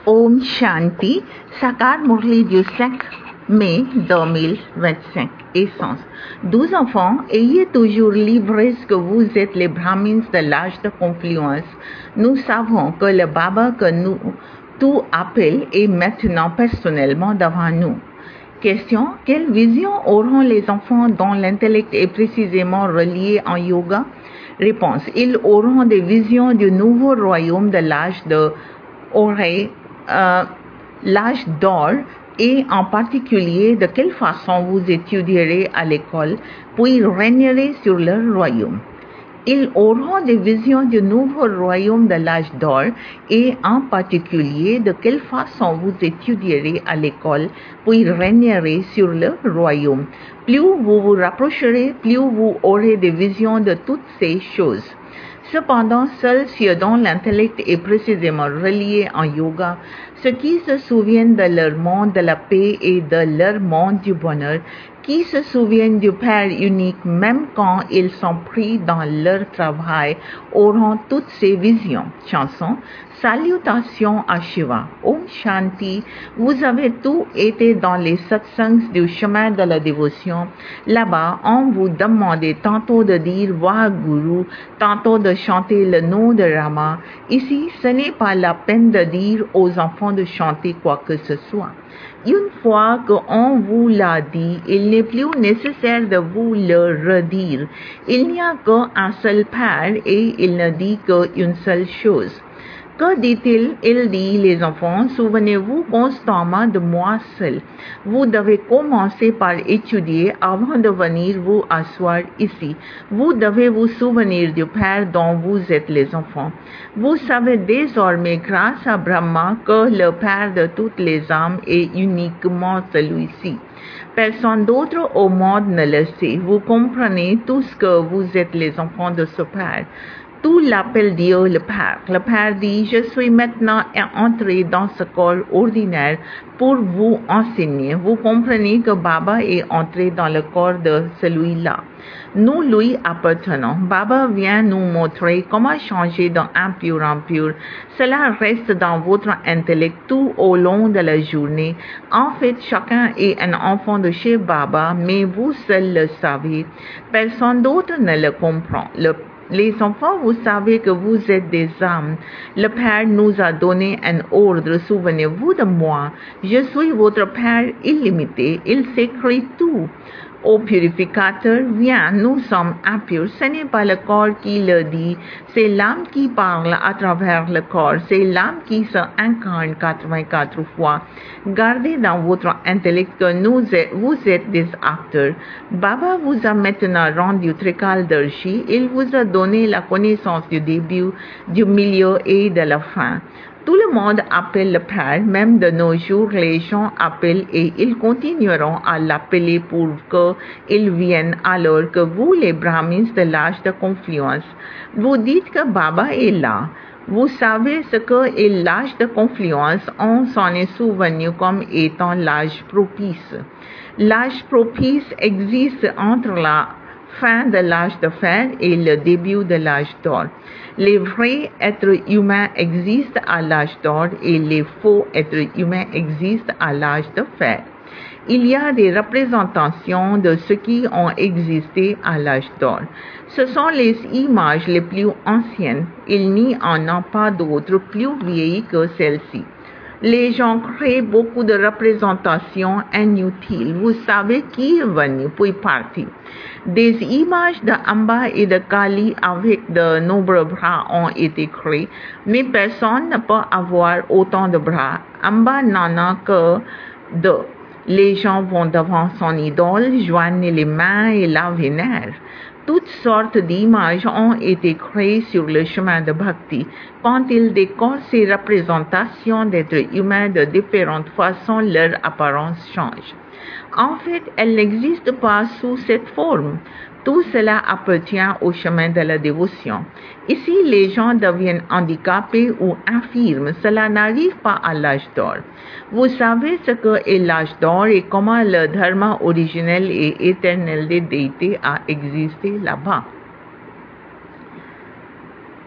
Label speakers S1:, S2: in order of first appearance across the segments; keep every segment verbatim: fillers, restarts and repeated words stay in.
S1: Om Shanti, Sakat Murli du cinq mai deux mille vingt-cinq. Essence. Douze enfants, ayez toujours l'ivresse que vous êtes les Brahmins de l'âge de confluence. Nous savons que le Baba que nous tout appelle est maintenant personnellement devant nous. Question. Quelle vision auront les enfants dont l'intellect est précisément relié en yoga? Réponse. Ils auront des visions du nouveau royaume de l'âge de oreille, euh, l'âge d'or, et en particulier de quelle façon vous étudierez à l'école, puis régnerez sur leur royaume. Ils auront des visions du nouveau royaume de l'âge d'or et en particulier de quelle façon vous étudierez à l'école, puis régnerez sur le royaume. Plus vous vous rapprocherez, plus vous aurez des visions de toutes ces choses. Cependant, seuls ceux dont l'intellect est précisément relié en yoga, ceux qui se souviennent de leur monde de la paix et de leur monde du bonheur, qui se souviennent du Père unique même quand ils sont pris dans leur travail, auront toutes ces visions. Chanson. Salutations à Shiva. Om Shanti. Vous avez tous été dans les satsangs du chemin de la dévotion. Là-bas, on vous demandait tantôt de dire Vahaguru, tantôt de chanter le nom de Rama. Ici, ce n'est pas la peine de dire aux enfants de chanter quoi que ce soit. Une fois qu'on vous l'a dit, il n'est plus nécessaire de vous le redire. Il n'y a qu'un seul Père et il ne dit qu'une seule chose. Que dit-il? Il dit, les enfants, souvenez-vous constamment de moi seul. Vous devez commencer par étudier avant de venir vous asseoir ici. Vous devez vous souvenir du Père dont vous êtes les enfants. Vous savez désormais grâce à Brahma que le Père de toutes les âmes est uniquement celui-ci. Personne d'autre au monde ne le sait. Vous comprenez tous que vous êtes les enfants de ce Père. Tout l'appelle Dieu le Père. Le Père dit, je suis maintenant entré dans ce corps ordinaire pour vous enseigner. Vous comprenez que Baba est entré dans le corps de celui-là. Nous lui appartenons. Baba vient nous montrer comment changer d'un impur en pur. Cela reste dans votre intellect tout au long de la journée. En fait, chacun est un enfant de chez Baba, mais vous seul le savez. Personne d'autre ne le comprend. Le Les enfants, vous savez que vous êtes des âmes. Le Père nous a donné un ordre. Souvenez-vous de moi. Je suis votre Père illimité. Il s'écrit tout. Ô purificateur, viens, nous sommes impurs. Ce n'est pas le corps qui le dit, c'est l'âme qui parle à travers le corps. C'est l'âme qui se incarne quatre-vingt-quatre fois. Gardez dans votre intellect que nous êtes, vous êtes des acteurs. Baba vous a maintenant rendu Trikaldarshi. Il vous a donné la connaissance du début, du milieu et de la fin. Tout le monde appelle le Père, même de nos jours, les gens appellent et ils continueront à l'appeler pour qu'il vienne alors que vous, les Brahmins de l'âge de confluence, vous dites que Baba est là. Vous savez ce qu'est l'âge de confluence, on s'en est souvenu comme étant l'âge propice. L'âge propice existe entre la fin de l'âge de fer et le début de l'âge d'or. Les vrais êtres humains existent à l'âge d'or et les faux êtres humains existent à l'âge de fer. Il y a des représentations de ceux qui ont existé à l'âge d'or. Ce sont les images les plus anciennes. Il n'y en a pas d'autres plus vieilles que celles-ci. Les gens créent beaucoup de représentations inutiles. Vous savez qui est venu puis parti. Des images de Amba et de Kali avec de nombreux bras ont été créées, mais personne ne peut avoir autant de bras. Amba n'en a que deux. Les gens vont devant son idole, joignent les mains et la vénèrent. Toutes sortes d'images ont été créées sur le chemin de Bhakti. Quand ils décorent ces représentations d'êtres humains de différentes façons, leur apparence change. En fait, elles n'existent pas sous cette forme. Tout cela appartient au chemin de la dévotion. Ici, les gens deviennent handicapés ou infirmes. Cela n'arrive pas à l'âge d'or. Vous savez ce qu'est l'âge d'or et comment le dharma originel et éternel des déités a existé là-bas.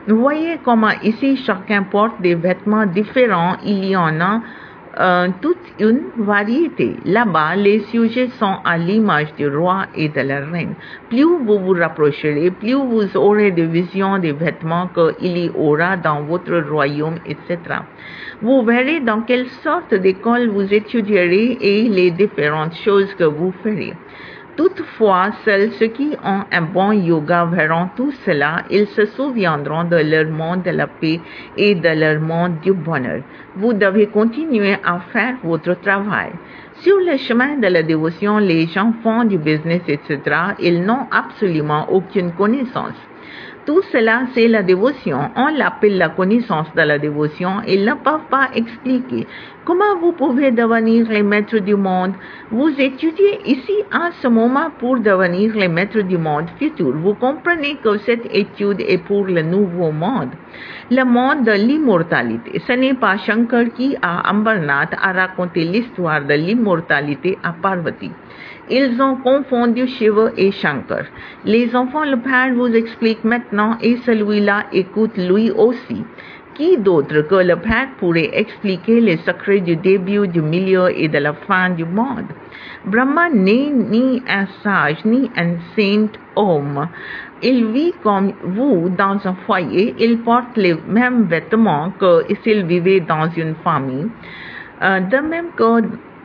S1: Voyez comment ici chacun porte des vêtements différents, il y en a euh, toute une variété. Là-bas, les sujets sont à l'image du roi et de la reine. Plus vous vous rapprocherez, plus vous aurez de visions des vêtements qu'il y aura dans votre royaume, et cetera. Vous verrez dans quelle sorte d'école vous étudierez et les différentes choses que vous ferez. Toutefois, seuls ceux qui ont un bon yoga verront tout cela. Ils se souviendront de leur monde de la paix et de leur monde du bonheur. Vous devez continuer à faire votre travail. Sur le chemin de la dévotion, les gens font du business, et cetera. Ils n'ont absolument aucune connaissance. Tout cela, c'est la dévotion. On l'appelle la connaissance de la dévotion. Ils ne peuvent pas expliquer comment vous pouvez devenir les maîtres du monde. Vous étudiez ici en ce moment pour devenir les maîtres du monde futur. Vous comprenez que cette étude est pour le nouveau monde, le monde de l'immortalité. Ce n'est pas Shankar qui, à Ambarnath, a raconté l'histoire de l'immortalité à Parvati. Ils ont confondu Shiva et Shankar. Les enfants, le Père vous explique maintenant et celui-là écoute lui aussi. Qui d'autre que le Père pourrait expliquer les secrets du début, du milieu et de la fin du monde? Brahma n'est ni un sage ni un saint homme. Il vit comme vous dans un foyer. Il porte les mêmes vêtements que s'il vivait dans une famille. Euh, de même que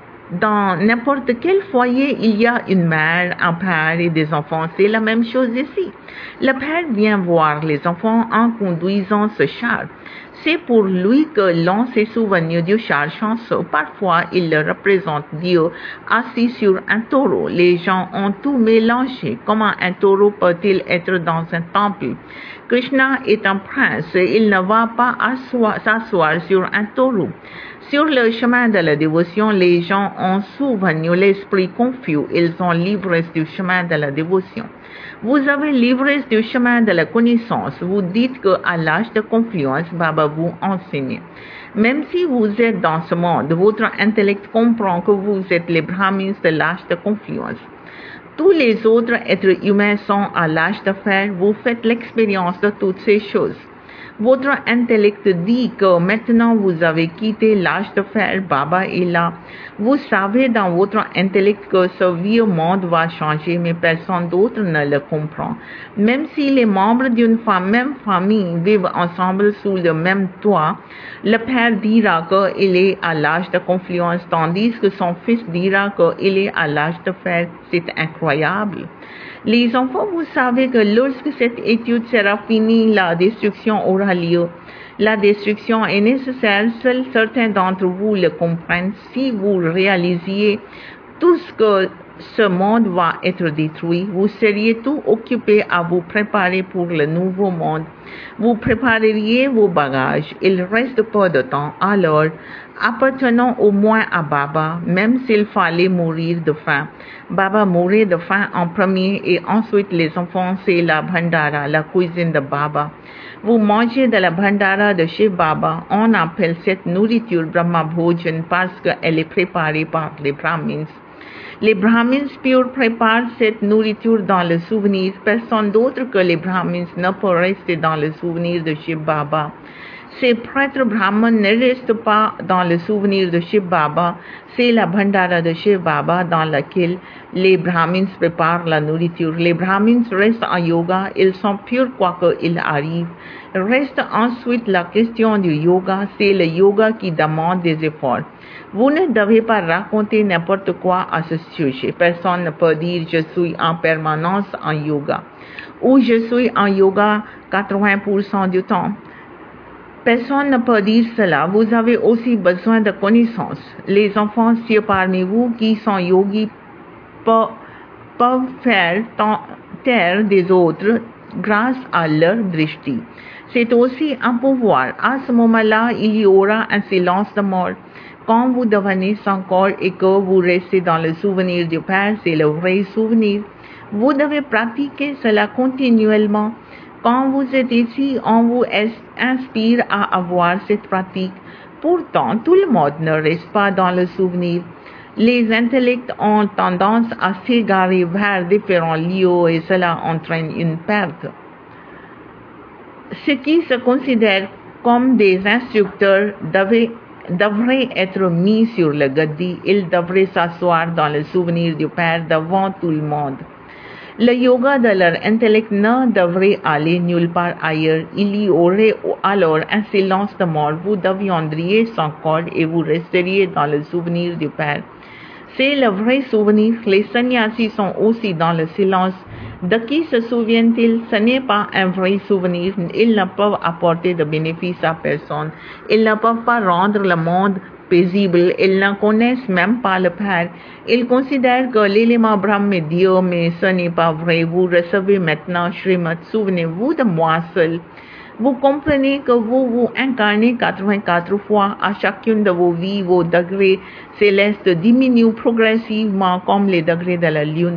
S1: dans n'importe quel foyer, il y a une mère, un père et des enfants. C'est la même chose ici. Le père vient voir les enfants en conduisant ce char. C'est pour lui que l'on s'est souvenu du char chanceux. Parfois, il représente Dieu assis sur un taureau. Les gens ont tout mélangé. Comment un taureau peut-il être dans un temple? Krishna est un prince. Il ne va pas s'asseoir sur un taureau. Sur le chemin de la dévotion, les gens ont souvenu l'esprit confus. Ils ont l'ivresse du chemin de la dévotion. Vous avez l'ivresse du chemin de la connaissance. Vous dites qu'à l'âge de confluence, Baba vous enseigne. Même si vous êtes dans ce monde, votre intellect comprend que vous êtes les Brahmins de l'âge de confluence. Tous les autres êtres humains sont à l'âge de fer. Vous faites l'expérience de toutes ces choses. Votre intellect dit que maintenant vous avez quitté l'âge de fer, Baba est là. Vous savez dans votre intellect que ce vieux monde va changer, mais personne d'autre ne le comprend. Même si les membres d'une même famille vivent ensemble sous le même toit, le père dira qu'il est à l'âge de confluence, tandis que son fils dira qu'il est à l'âge de fer. C'est incroyable. Les enfants, vous savez que lorsque cette étude sera finie, la destruction aura lieu. La destruction est nécessaire, seuls certains d'entre vous le comprennent. Si vous réalisiez tout ce que ce monde va être détruit, vous seriez tout occupé à vous préparer pour le nouveau monde. Vous prépareriez vos bagages. Il reste peu de temps. Alors, appartenons au moins à Baba, même s'il fallait mourir de faim. Baba mourait de faim en premier et ensuite les enfants, c'est la bhandara, la cuisine de Baba. Vous mangez de la bhandara de chez Baba. On appelle cette nourriture Brahma Bhojan parce qu'elle est préparée par les Brahmins. Les Brahmins purs préparent cette nourriture dans le souvenir. Personne d'autre que les Brahmins ne peut rester dans le souvenir de Shiv Baba. Ces prêtres brahmanes ne restent pas dans le souvenir de Shiv Baba. C'est la bhandara de Shiv Baba dans laquelle les Brahmins préparent la nourriture. Les Brahmins restent en yoga. Ils sont purs quoi qu'il arrive. Reste ensuite la question du yoga. C'est le yoga qui demande des efforts. Vous ne devez pas raconter n'importe quoi à ce sujet. Personne ne peut dire « je suis en permanence en yoga » ou « je suis en yoga quatre-vingts pour cent du temps ». Personne ne peut dire cela. Vous avez aussi besoin de connaissances. Les enfants, ceux parmi vous qui sont yogis peuvent faire taire des autres grâce à leur drishti. C'est aussi un pouvoir. À ce moment-là, il y aura un silence de mort. Quand vous devenez sans corps et que vous restez dans le souvenir du Père, c'est le vrai souvenir. Vous devez pratiquer cela continuellement. Quand vous êtes ici, on vous inspire à avoir cette pratique. Pourtant, tout le monde ne reste pas dans le souvenir. Les intellects ont tendance à s'égarer vers différents lieux et cela entraîne une perte. ceux qui se considèrent comme des instructeurs devaient devraient être mis sur le gadi. Ils devraient s'asseoir dans le souvenir du Père devant tout le monde. Le yoga de leur intellect ne devrait aller nulle part ailleurs. Il y aurait alors un silence de mort. Vous deviendriez sans corps et vous resteriez dans le souvenir du Père. C'est le vrai souvenir. Les sannyasis sont aussi dans le silence. De qui se souviennent-ils? Ce n'est pas un vrai souvenir. Ils ne peuvent apporter de bénéfice à personne. Ils ne peuvent pas rendre le monde paisible. Ils ne connaissent même pas le Père. Ils considèrent que l'élément Brahme est Dieu, mais ce n'est pas vrai. Vous recevez maintenant Srimad. Souvenez-vous de moi seul. Vous comprenez que vous vous incarnez quatre-vingt-quatre fois. À chacune de vos vies, vos degrés célestes diminuent progressivement comme les degrés de la lune.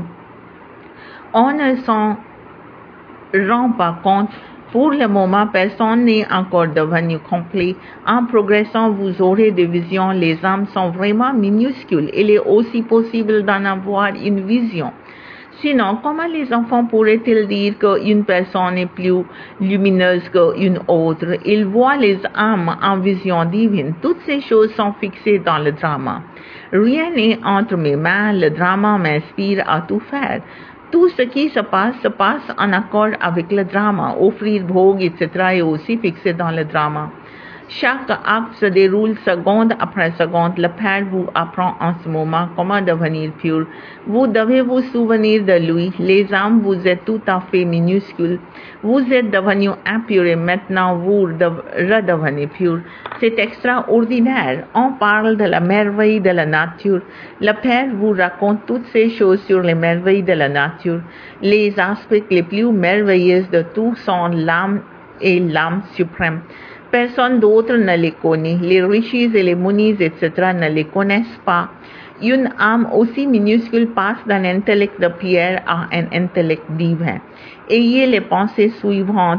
S1: On ne s'en rend pas compte. Pour le moment, personne n'est encore devenu complet. En progressant, vous aurez des visions. Les âmes sont vraiment minuscules. Il est aussi possible d'en avoir une vision. Sinon, comment les enfants pourraient-ils dire qu'une personne est plus lumineuse qu'une autre? Ils voient les âmes en vision divine. Toutes ces choses sont fixées dans le drama. Rien n'est entre mes mains. Le drama m'inspire à tout faire. Tout ce qui se passe se passe en accord avec le drama. Offrir bhog, et cetera est aussi fixé dans le drama. Chaque acte se déroule seconde après seconde. Le Père vous apprend en ce moment comment devenir pur. Vous devez vous souvenir de lui. Les âmes, vous êtes tout à fait minuscules. Vous êtes devenus impurs et maintenant vous redevenez pur. C'est extraordinaire. On parle de la merveille de la nature. Le Père vous raconte toutes ces choses sur les merveilles de la nature. Les aspects les plus merveilleux de tout sont l'âme et l'âme suprême. Personne d'autre ne les connaît. Les rishis et les munis, et cetera ne les connaissent pas. Une âme aussi minuscule passe d'un intellect de pierre à un intellect divin. Ayez les pensées suivantes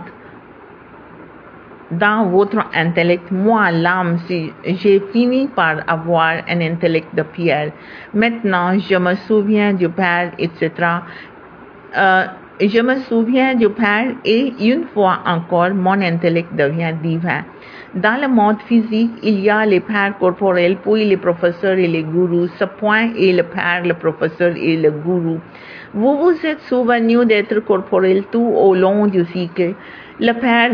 S1: dans votre intellect. Moi, l'âme, si j'ai fini par avoir un intellect de pierre. Maintenant, je me souviens du Père, et cetera. Euh, Je me souviens du Père et une fois encore, mon intellect devient divin. Dans le monde physique, il y a les pères corporels, puis les professeurs et les gourous. Ce point est le Père, le professeur et le gourou. Vous vous êtes souvenu d'être corporel tout au long du cycle. Le Père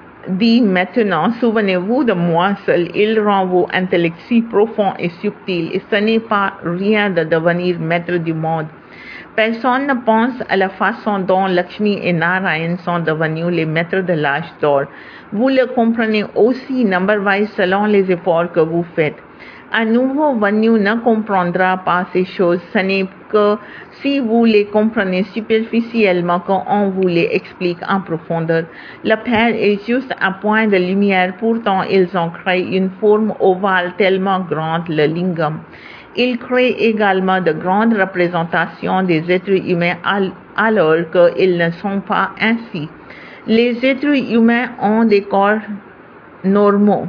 S1: dit maintenant, souvenez-vous de moi seul. Il rend vos intellects si profonds et subtils. Et ce n'est pas rien de devenir maître du monde. Personne ne pense à la façon dont Lakshmi et Narayan sont devenus les maîtres de l'âge d'or. Vous le comprenez aussi number-wise selon les efforts que vous faites. Un nouveau venu ne comprendra pas ces choses. Ce n'est que si vous les comprenez superficiellement qu'on vous les explique en profondeur. Le Père est juste un point de lumière. Pourtant, ils ont créé une forme ovale tellement grande, le lingam. Il crée également de grandes représentations des êtres humains alors qu'ils ne sont pas ainsi. Les êtres humains ont des corps normaux.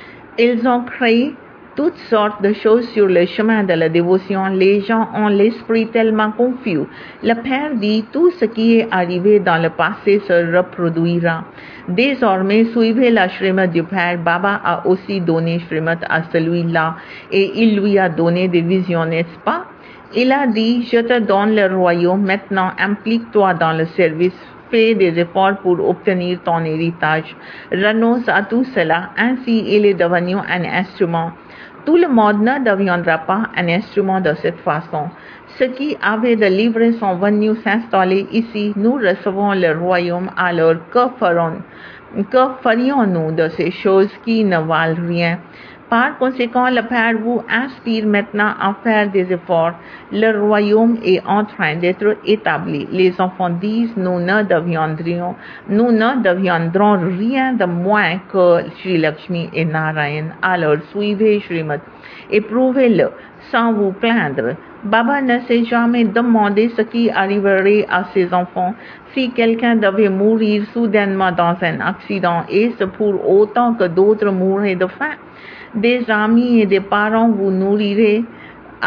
S1: Ils ont créé toutes sortes de choses sur le chemin de la dévotion. Les gens ont l'esprit tellement confus. Le Père dit, tout ce qui est arrivé dans le passé se reproduira. Désormais, suivez la Srimad du Père. Baba a aussi donné Srimad à celui-là et il lui a donné des visions, n'est-ce pas? Il a dit, je te donne le royaume, maintenant implique-toi dans le service. Fais des efforts pour obtenir ton héritage. Renonce à tout cela. Ainsi, il est devenu un instrument. Tout le monde ne deviendra pas un instrument de cette façon. Ceux qui avaient de livres sont venus s'installer ici. Nous recevons le royaume. Alors, que ferons, que ferions-nous de ces choses qui ne valent rien? Par conséquent, le Père vous inspire maintenant à faire des efforts. Le royaume est en train d'être établi. Les enfants disent, nous ne deviendrions, nous ne deviendrons rien de moins que Sri Lakshmi et Narayan. Alors, suivez Srimad et prouvez-le sans vous plaindre. Baba ne s'est jamais demandé ce qui arriverait à ses enfants si quelqu'un devait mourir soudainement dans un accident, et ce pour autant que d'autres mourraient de faim. Des amis et des parents vous nourrirez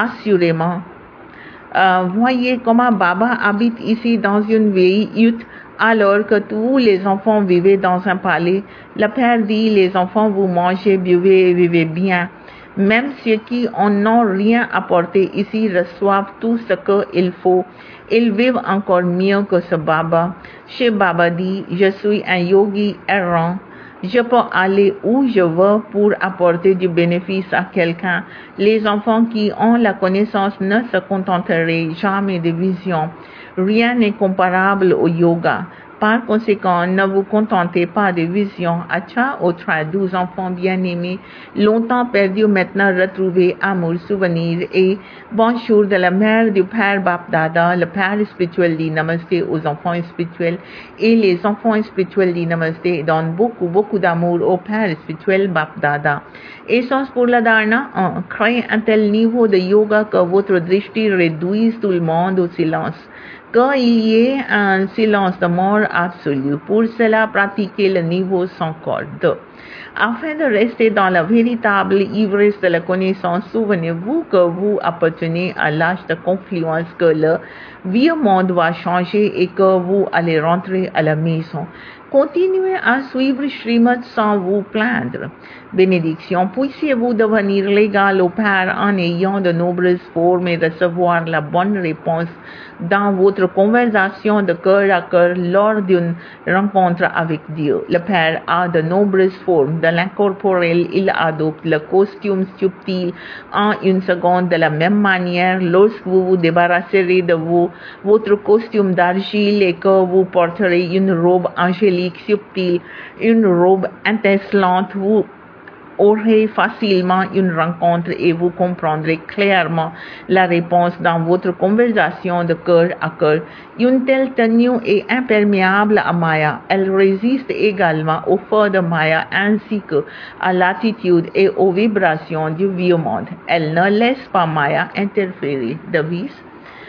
S1: assurément. Euh, voyez comment Baba habite ici dans une vieille hutte Alors que tous les enfants vivaient dans un palais, le Père dit, les enfants, vous mangez, buvez et vivez bien. Même ceux qui n'ont rien apporté ici reçoivent tout ce qu'il faut. Ils vivent encore mieux que ce Baba. Chez Baba dit, je suis un yogi errant. Je peux aller où je veux pour apporter du bénéfice à quelqu'un. Les enfants qui ont la connaissance ne se contenteraient jamais de visions. Rien n'est comparable au yoga. Par conséquent, ne vous contentez pas de visions. Acha Otra, douze enfants bien-aimés, longtemps perdus, maintenant retrouvés, amour, souvenir et bonjour de la mère du Père Bapdada. Le Père spirituel dit Namasté aux enfants spirituels et les enfants spirituels dit Namasté et donnent beaucoup, beaucoup d'amour au Père spirituel Bapdada. Essence pour la dharna, un, créez un tel niveau de yoga que votre drishti réduise tout le monde au silence. Qu'il y ait un silence de mort absolu. Pour cela, pratiquez le niveau sans corde. Afin de rester dans la véritable ivresse de la connaissance, souvenez-vous que vous appartenez à l'âge de confluence, que le vieux monde va changer et que vous allez rentrer à la maison. Continuez à suivre Srimad sans vous plaindre. Bénédiction, puissiez-vous devenir légal au Père en ayant de nombreuses formes et recevoir la bonne réponse dans votre conversation de cœur à cœur lors d'une rencontre avec Dieu. Le Père a de nombreuses formes. De l'incorporel, il adopte le costume subtil en une seconde. De la même manière, lorsque vous vous débarrasserez de vous, votre costume d'argile et que vous porterez une robe angélique subtile, une robe étincelante, vous aurez facilement une rencontre et vous comprendrez clairement la réponse dans votre conversation de cœur à cœur. Une telle tenue est imperméable à Maya. Elle résiste également au feu de Maya ainsi que à l'attitude et aux vibrations du vieux monde. Elle ne laisse pas Maya interférer. Devise.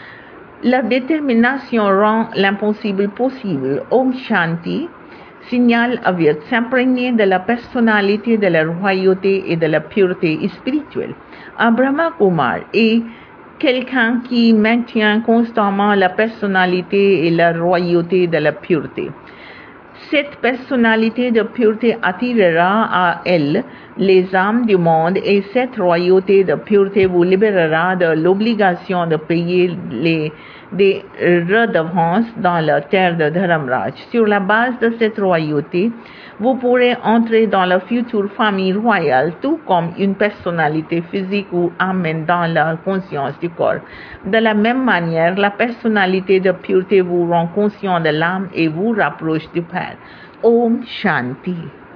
S1: La détermination rend l'impossible possible. Om Shanti. Signal avert s'imprégner de la personnalité, de la royauté et de la pureté spirituelle. Un Brahma Kumar est quelqu'un qui maintient constamment la personnalité et la royauté de la pureté. Cette personnalité de pureté attirera à elle les âmes du monde et cette royauté de pureté vous libérera de l'obligation de payer les des redevances dans la terre de Dharamraj. Sur la base de cette royauté, vous pourrez entrer dans la future famille royale, tout comme une personnalité physique ou amène dans la conscience du corps. De la même manière, la personnalité de pureté vous rend conscient de l'âme et vous rapproche du Père. Om Shanti.